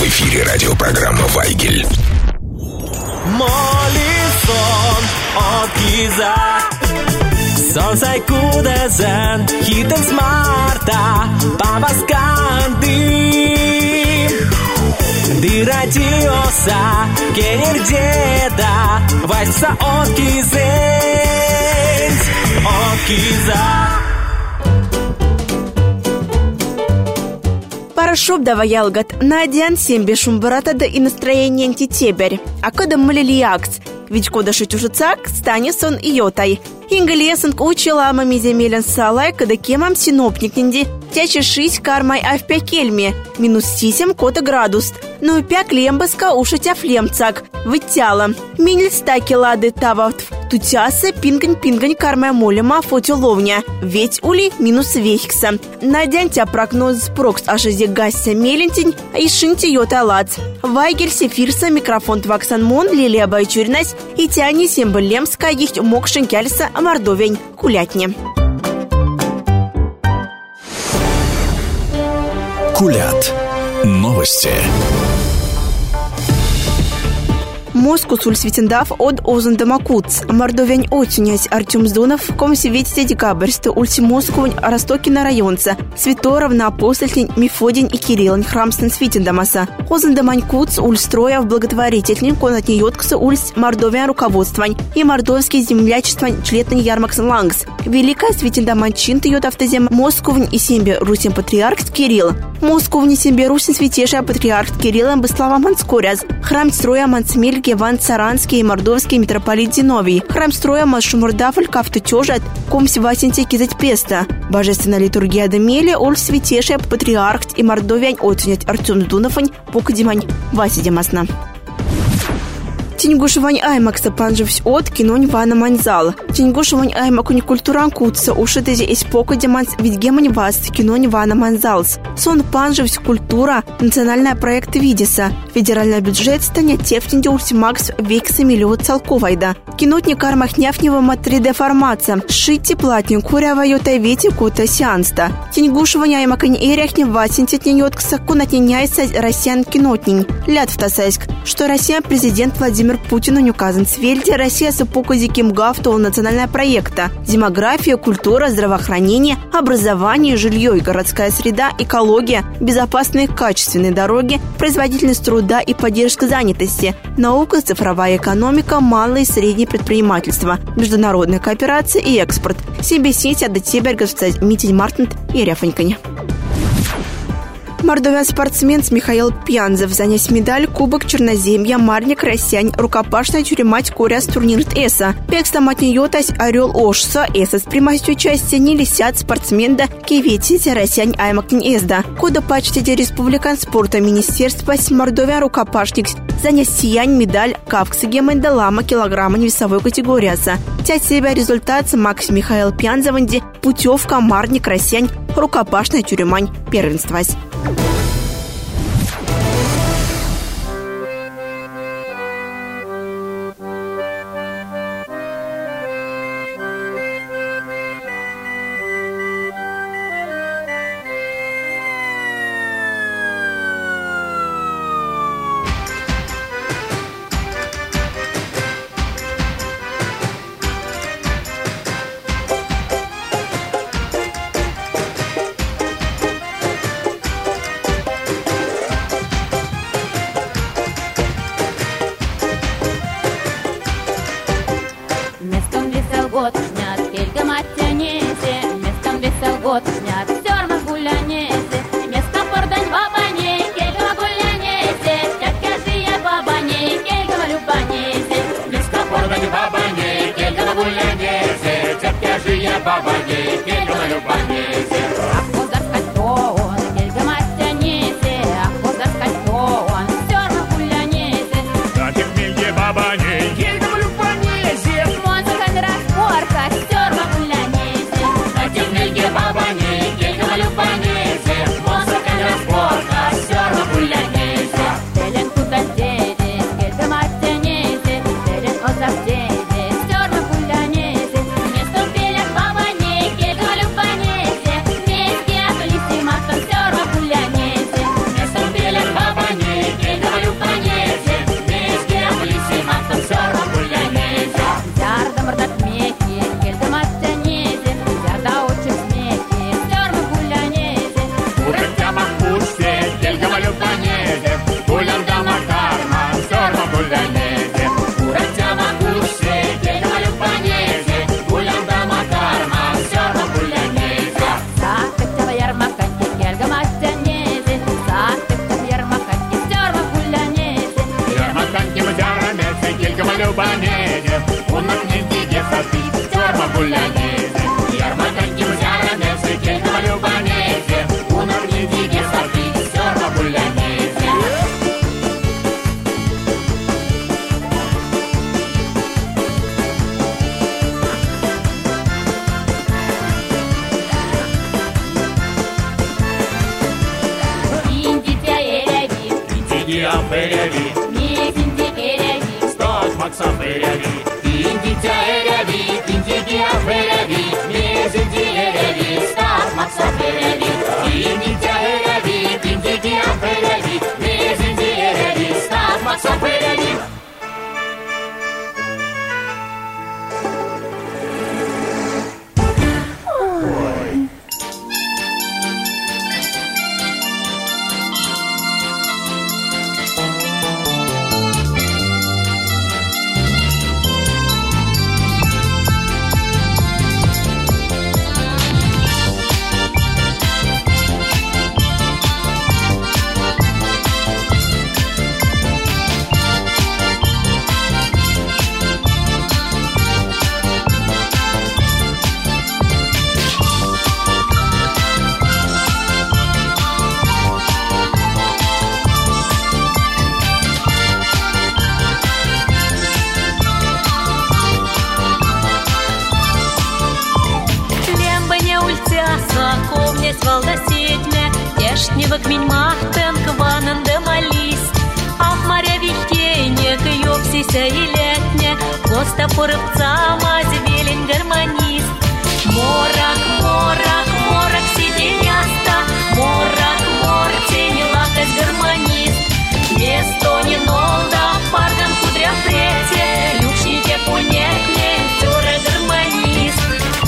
эфире радиопрограмма «Вайгель». Молison от Giza. Солнце кудезен, хитен смарта, павасканди. Дирадиоса, генердеда, вайса от Gizен, от Giza. Парашуб давай ялгат, надян сембе шумбарата да и настроение антитеберь. А когда малилиакс, ведь кода шитюжицак, станет сон и йотай. Ингалесанг учила мами земелен салай, когда кемам синопник нинди, тячи шить кармай авпя кельме, минус 7 кота градус. Ну пяк лембаска ушатя флемцак, вытяла. Минель стаки лады тават, тутяса пингань кармай молема фотиловня, ведь ули минус вехикса. Надяньтя прогноз прокс ажазе гася мелентень, и шинти йота лад. Вайгель сефирса микрофон тваксан мон, Лилия Байчуринась, и тяни сембалемска есть мокшин кяльса мордовень кулятни. Кулят. Новости. Москву сульсвитендав от Озандамакутс. Мордовянь отюнять Артем Здонов, комсеветите декабрьсты ульти Москву Ростокина районца. Святоровна, Апостольтень, Мефодень и Кириллань храмстен свитендамаса. Озандаманькутс ульстроя в благотворительный конат неёткса ульс мордовян руководствань и мордовский землячествань члетный ярмакс лангс. Великая свитендаманчин тьёт автозем Москвунь и сембе русин патриарх Кирилл. Москвунь и сембе русин святейший патриарх Кирилл Быслава Манскоряз. Храм строя Мансмель Иван Царанский и мордовский митрополит Зиновий. Храм строя Машумурдафль кафтутёжат, комси Васинте кизать песта. Божественная литургия Демели, оль святейшая патриарх и мордовянь оценять Артем Здуновань, покадимань Вася Демасна. Тингушевань аймакса панжевсь от кинонь вана манзал. Тингушевань аймакунь культуран кутса ушитези из покадиманс видгемань вас кинонь вана манзалс. Сон панжевсь культура национальный проект видеса. Федеральный бюджет станет тефтинди ультимакс векса миллион целковайда. Кинотник кармахнявнева матриде формация. Шитти платню курява йота вети кота сеанста. Тингушевань аймакунь эряхне васинтет неньоткса кунатняйся россиян кинотнинь. Ляд в Тасайск, что Россия президент Владимир Путину не указан свельте Россия с эпокой Кимгавтова национального проекта. Демография, культура, здравоохранение, образование, жилье и городская среда, экология, безопасные качественные дороги, производительность труда и поддержка занятости, наука, цифровая экономика, малое и среднее предпринимательство, международная кооперация и экспорт. Себе сеть Адатеберга, Митинь Мартинт и Ряфонькань. Мордовян спортсмен Михаил Пьянзев занес медаль Кубок Черноземья Марник Россянь рукопашная тюремать Коря с турнирт ЭСА. Пекстаматни йотась Орел Ошса ЭСА с примастью участия не лисят спортсменда Киветите Россянь Аймакнин Эзда. Кода почтите республикан спорта министерства с Мордовян рукопашник занес сиянь медаль Кавксагемэн Далама килограмма весовой категории АСА. Тять себя результат Макс Михаил Пьянзеванди путевка Марник Россянь рукопашная тюремань первенства. Пинтики афереви, Мизинти переви, стать Макс афереви. Пинтики афереви, пинтики афереви, мизинти афереви, стать Макс афереви. Пинтики афереви, пинтики афереви, мизинти афереви, стать Макс афереви. Шнивок минь махтен кванан де малис, а в моря вихтенек ёпсися и летне, коста порывца мазевелень гармонист. Морак, морак, морак сиденяста, морак, мор тени лакать гармонист. Место не нолда, пардон кудря прете, люшните пунетне, тёре гармонист.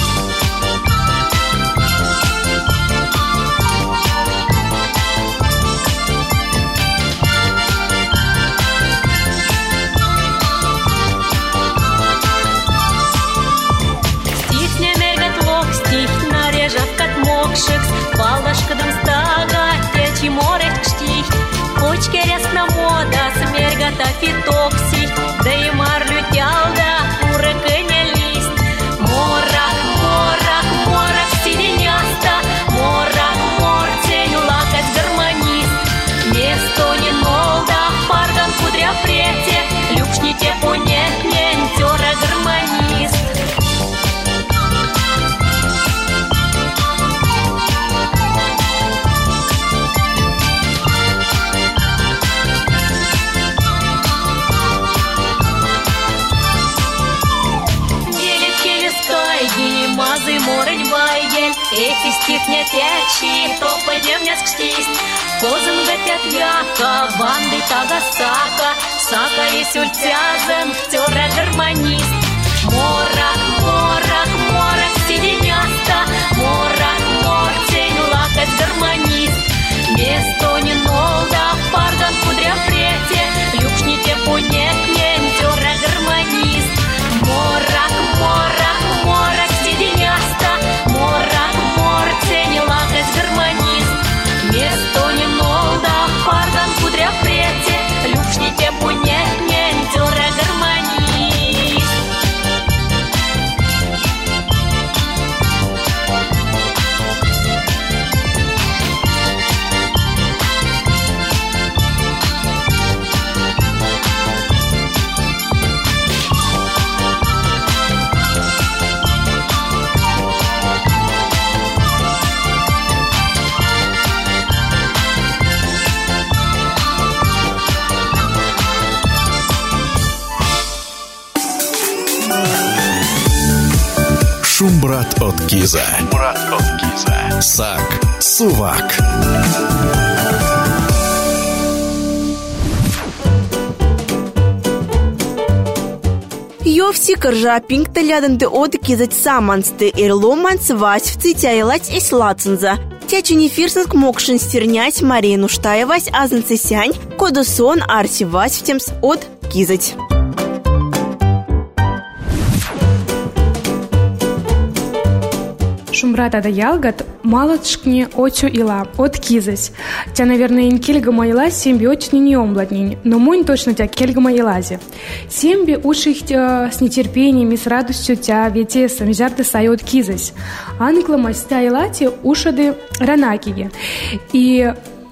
Палашкадам стага, течи море чтих, кочке рясна мода, смергата фитоксих, да и марлю тялда, урекыня лист. Морак, морак, морак сиденяста, морак, мор тень лакать гармонист. Место не нолда, пардон кудря прете, люкшните понетне, тёра гармонист. Эти стихня тячи, то подемняс кштист. Козын гатят вяка, ванды тагасака, сака и сюльтязен, тёра гармонист. Морак, морак, морак сиденяста, морак, мор тень лакать гармонист. Место не нолда, пардон кудря прете, люкшните понетне, тёра гармонист. Морак, морак, морак сиденяста, морак, мор тень лакать гармонист. Место не нолда, пардон кудря прете, люкшните понетне, тёра гармонист. Шумбрат от Киза. Сак Сувак. Йовси коржа пинкта лядан де от Кизать самансты эрломанс вась в цитяйлать и слаценза. Тячини фирсенк мокшин стернять Марину штаевась азанцесянь, кодосон арси вась в темс от Кизать. Шумбрата да ялгат малочкни очу ила от Кизать. Тя, наверное, ин кельгама ила семби очни не омладнень, но мунь точно тя кельгама илази. Семби уших с нетерпением и с радостью тя вете самизарты сай от Кизать. Анклама стя илати ушады ранакиги. И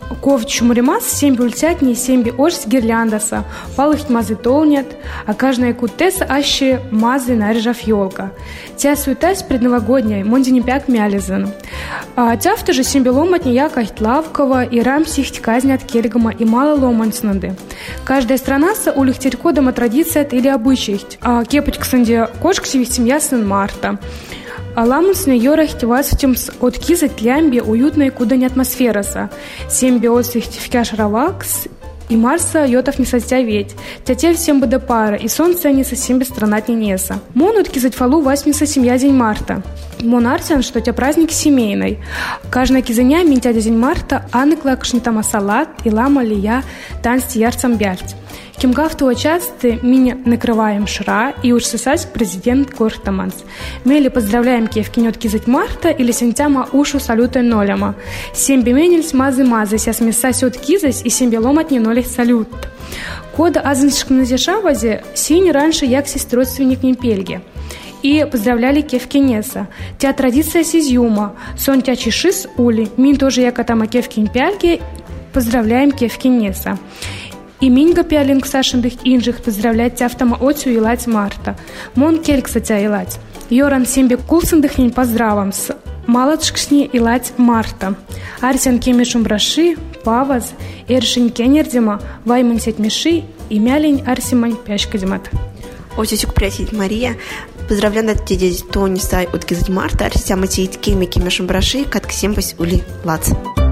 ковчу муримас, семби ультятни, семби ожс гирляндаса, палыхть мазы толнят, а каждая кутеса аще мазы нарежав елка. Тя суетась предновогодняя, монди не пяк мялизан. А тяфта же семби ломатни якахть лавкова и рамсихть казнят кельгама и мало ломанснады. Каждая страна са улихтеть кодома традиция или обычаихть. А кепоть ксанде кошк сивихтем ясен марта. Аламусне йорахть васутимс от кизать лямби уютной куда не атмосфераса. Семби осихть в кяш равакс, и Марса йотов не состяветь. Тятя всем бы до пара, и солнце не совсем без странат не неса. Монут кизать фалу восьмиса семья день марта. Монарсиан, что тя праздник семейный. Каждая кизаня минтя день марта, аныкла кшнитама салат, и лама лия танцти ярцам бяльть. Кимгавтова часто меня накрываем шра и уж сосать президент Кортаманс. Мели поздравляем кевкинет кизать марта или сентяма ушу салюта ноляма. Семби менельс мазы ся смесась от кизась и семби ломат не нолих салют. Кода азыншк на зешавазе синь раньше яксись родственник не пельги. И поздравляли кевкинеса. Тя традиция сизюма. Сон тя чешис ули. Мин тоже якатама кевкин пяльги. Поздравляем кевкинеса. И минга пиалинг сашендых инжих поздравлять тяфтама отцу и лать марта. Мон келькса тя и лать. Йоран сембе кулсендых нень поздравам с малатшкшни и лать марта. Арсен кемишум браши, паваз, эршин кенердима, вайман сеть миши и мялень арсимань пяшкадимат. Отец приятель Мария. Поздравляю дядя Тони сай от кизать марта. Арсен матеит кеми кемишум браши, катк сембась ули лац.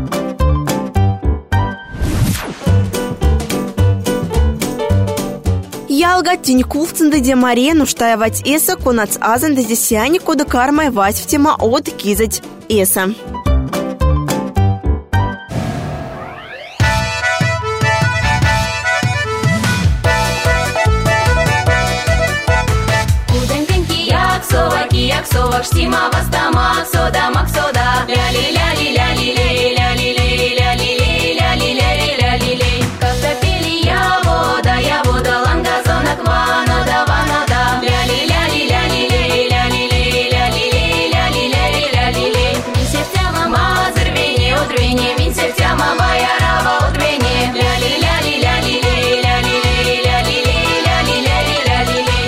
Ялга тинькулцында де Мария нуштаевать эса конац азанда де сяни кода кармай вать в тема от кизать эса. Яксовак, штима вастама, сода, максода, ля-ли-ля-ли-ля-ли-лей, ля-ли-лей, ля-ли-лей, ля-ли-лей, ля-ли-лей. Как-то пели я вода, лангазона, кванода, ванода, ля-ли-ля-ли-ля-ли-лей, ля-ли-лей, ля-ли-лей, ля-ли-лей, ля-ли-лей. Мин септяма мазырвене, удрвене, мин септяма баярава, удрвене, ля-ли-ля-ли-ля-ли-лей, ля-ли-лей, ля-ли-лей, ля-ли-лей, ля-ли-лей.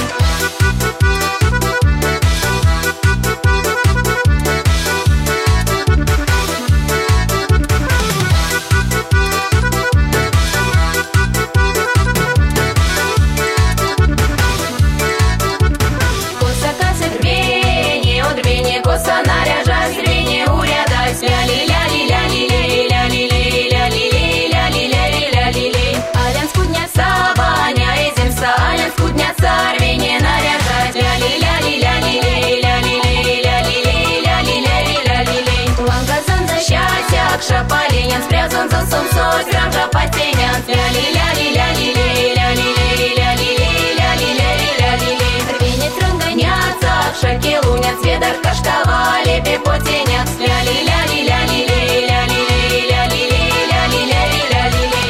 Шапаленян спрятан за солнцой, гранжа потенят. Ля-ли-ля-ли-ля-ли-лей, ля-ли-лей, ля-ли-лей, ля-ли-лей, ля-ли-лей. Рвени трынгонятся, шакелунят, сведар каштовали, пепотенят. Ля-ли-ля-ли-ля-ли-лей, ля-ли-лей, ля-ли-лей, ля-ли-лей, ля-ли-лей.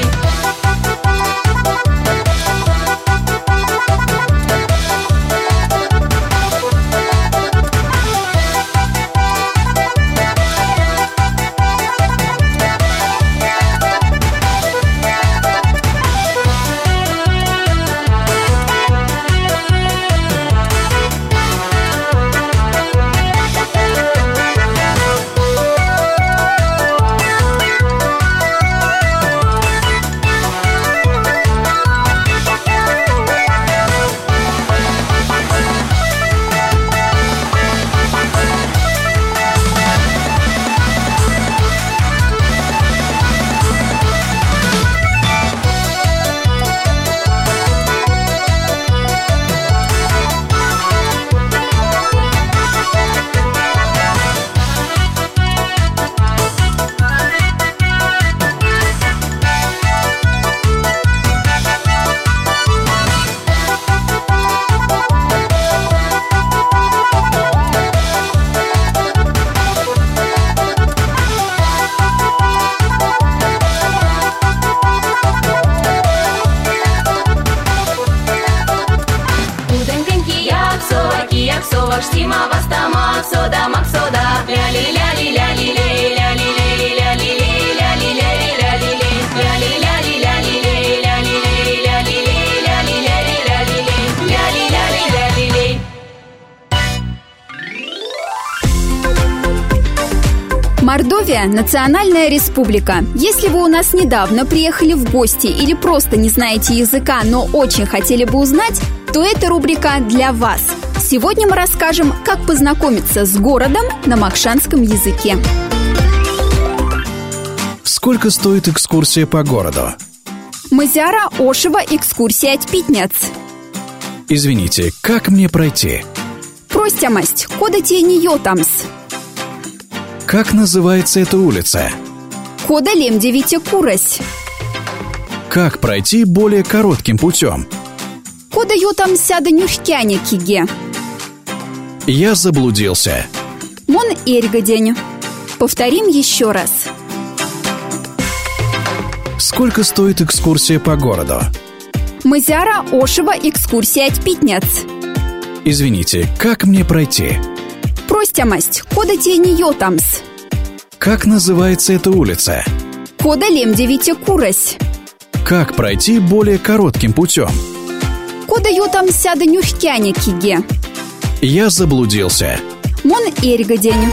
Мордовия – национальная республика. Если вы у нас недавно приехали в гости или просто не знаете языка, но очень хотели бы узнать, то эта рубрика для вас. Сегодня мы расскажем, как познакомиться с городом на махшанском языке. Сколько стоит экскурсия по городу? Мазяра Ошева экскурсия от Питнец. Извините, как мне пройти? Простя масть, кода те не йотамс. Как называется эта улица? Кода лемдевите курась. Как пройти более коротким путем? Кода йотам сяда нюхкяня киге. Я заблудился. Мон эргадень. Повторим еще раз. Сколько стоит экскурсия по городу? Мазяра Ошева экскурсия от Питнец. Извините, как мне пройти? Простя масть, кода те не йотамс. Как называется эта улица? Кода лемдевите курась. Как пройти более коротким путем? Кода йотам сяда нюхкяня киге. Я заблудился. Мон эргадень.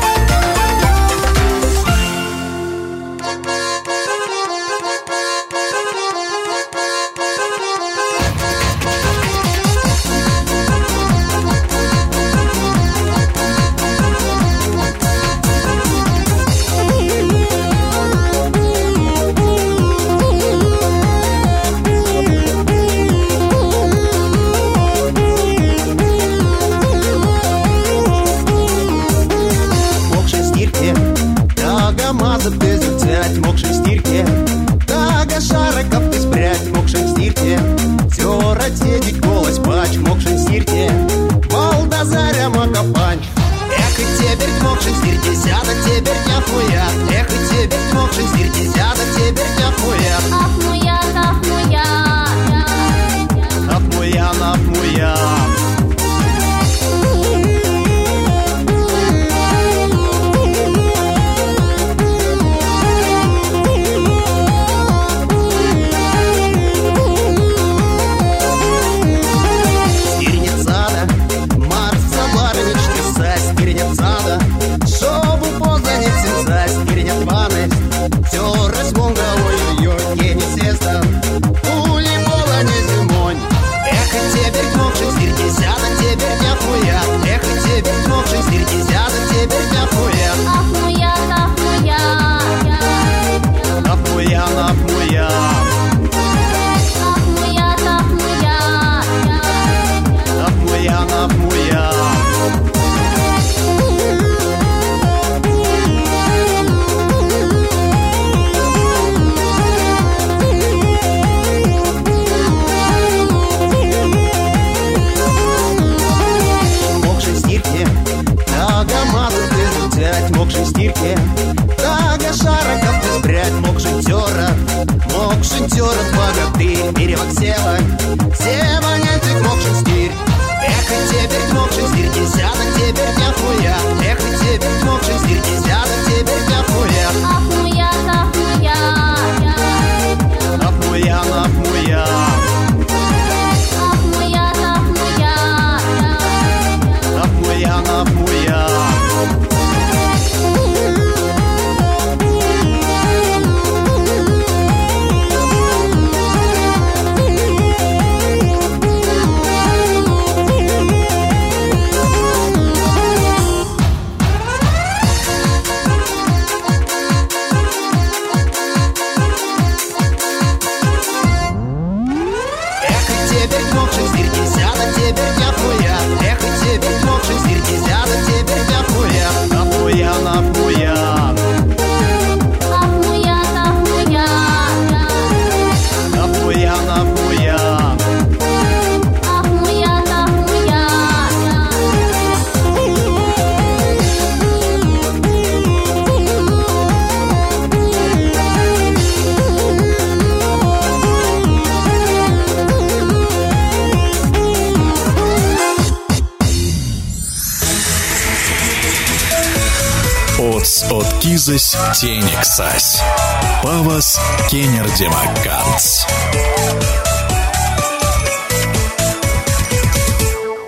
От кизась тенек сась. Павас кенер демакканц.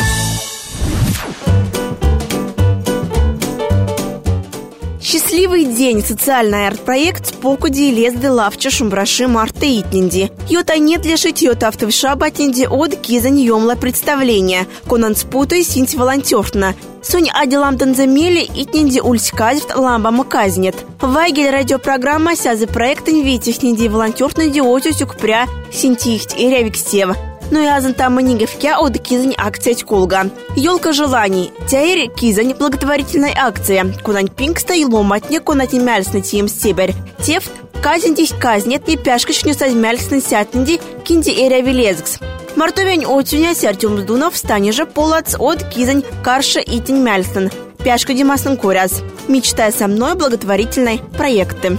Счастливый день социальный арт-проект спокуди лез де лавча шумбраши марта итнинди. Йота нет лишить йота автовша батнинди от кизань йомла представления. Конан спутай синть волонтерна. Сунь аделам танзамели итнинди ульсказит ламбама казнет. Вайгель радиопрограмма сязы проектен витихнинди волонтерна диотю сюкпря синтихть и рявикстева. Ну и азан там манигевке от кизань акция колга. Ёлка желаний. Теперь кизань благотворительная акция. Кунань пинкста и ломатне кунати мяльсна тем стебер. Тефт казнь дись казнет не пяшкачню сазмяльсна сятнди кинди эрявилезгс. Мартовень отюня сертюм сдунов стане же полац от кизань карша итень мяльсен. Пяшка димасн куряз. Мечтай со мной благотворительной проекты.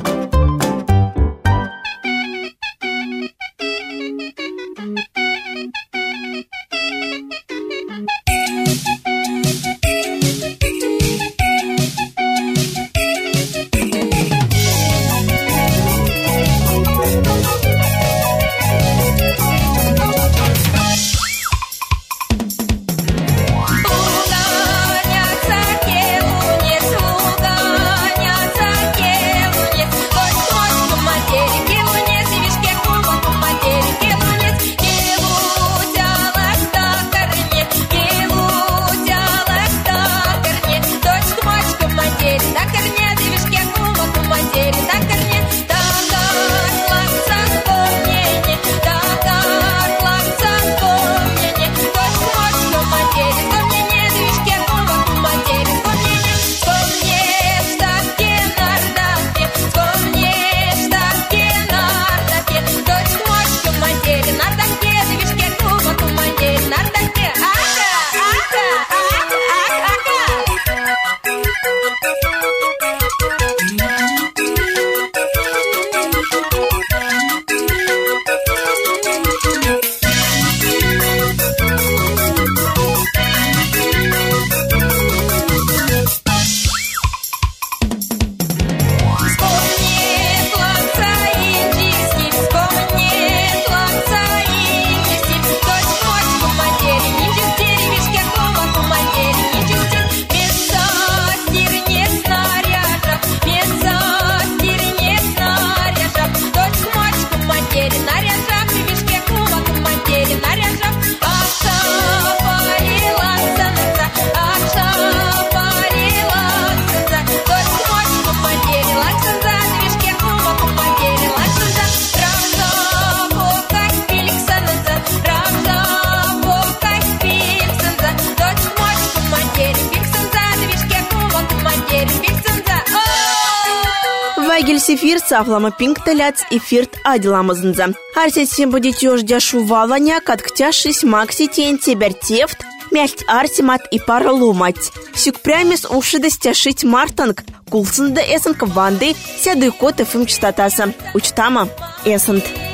Сефир сафлама пинкталяц эфирт аделамазынза. Арсетсен будет ёждя шуваланя, катктяшись макси тень тебертефт, мясть арсимат и пара ломать. Сюкпрямис ушидостяшить мартанг, кулсында эсенк ванды, сяды кот эфим чистатаса. Учтама эсент.